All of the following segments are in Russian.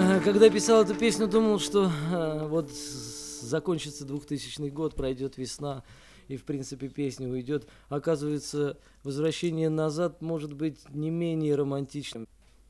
Когда писал эту песню, думал, что вот закончится 2000 год, пройдет весна, и, в принципе, песня уйдет. Оказывается, возвращение назад может быть не менее романтичным.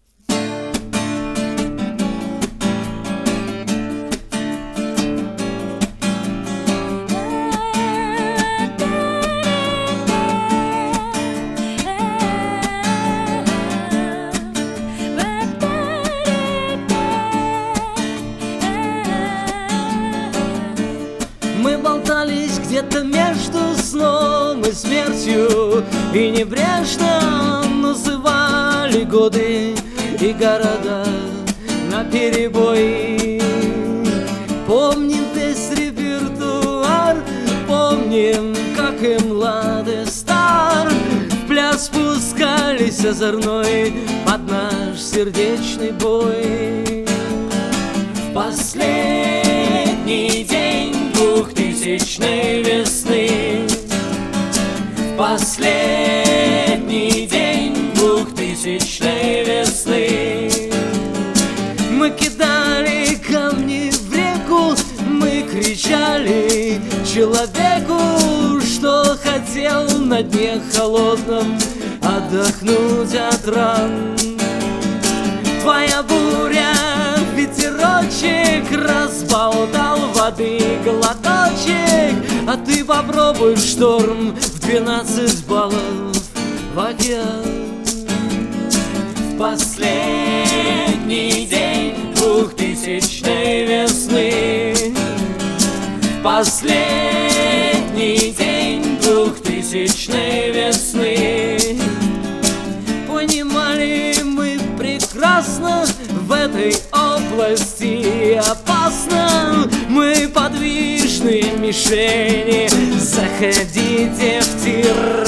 Мы болтались где-то между сном и смертью, и небрежно называли годы и города наперебой. Помним весь репертуар, помним, как и млады стар в пляс спускались озорной под наш сердечный бой. В последний день 2000-й весны, в последний день 2000-й весны, мы кидали камни в реку, мы кричали человеку, что хотел на дне холодном отдохнуть от ран. Твоя буря, ветерочек, разболтал воды глоточек, а ты попробуй шторм в 12 баллов в океан. В последний день 2000-й весны, в последний день 2000-й весны, понимали мы прекрасно, в этой области опасно. Мы подвижные мишени, заходите в тир.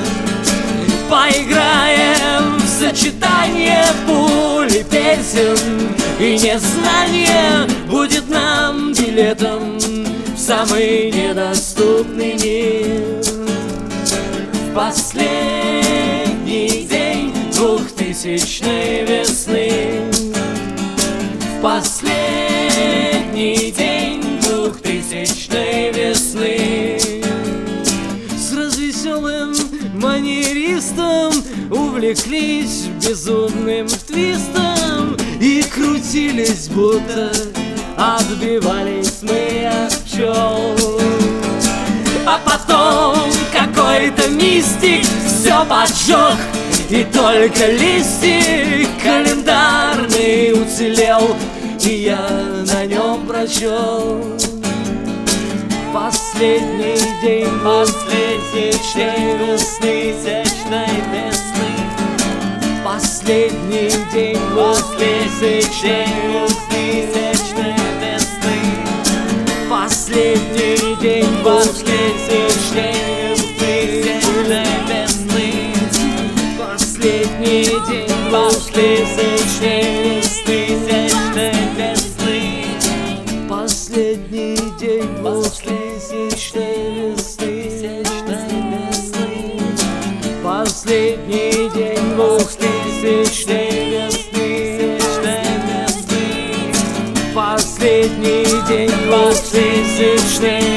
Поиграем в сочетание пуль и песен, и незнание будет нам билетом в самый недоступный мир. В последний день 2000-й весны, в последний день 2000-й весны, с развеселым манеристом увлеклись безумным твистом и крутились, будто отбивались мы от пчел. А потом какой-то мистик все поджег, и только листик календарный уцелел, и я на нем прочел: последний день 2000-й весны, последний день 2000-й весны, последний день 2000-й весны, последний день 2000-й весны, последний день 2000-й весны, последний день 2000-й весны, последний день 2000-й